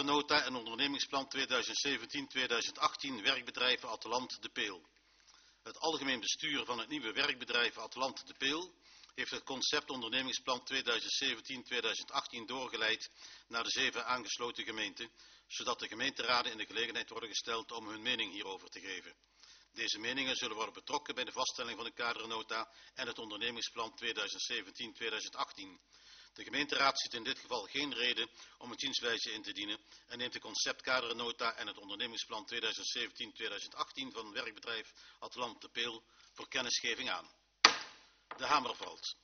kadernota en ondernemingsplan 2017-2018 werkbedrijven Atlant De Peel. Het algemeen bestuur van het nieuwe werkbedrijf Atlant De Peel heeft het concept ondernemingsplan 2017-2018 doorgeleid naar de 7 aangesloten gemeenten, zodat de gemeenteraden in de gelegenheid worden gesteld om hun mening hierover te geven. Deze meningen zullen worden betrokken bij de vaststelling van de kadernota en het ondernemingsplan 2017-2018. De gemeenteraad ziet in dit geval geen reden om een zienswijze in te dienen en neemt de conceptkadernota en het ondernemingsplan 2017-2018 van werkbedrijf Atlant De Peel voor kennisgeving aan. De hamer valt.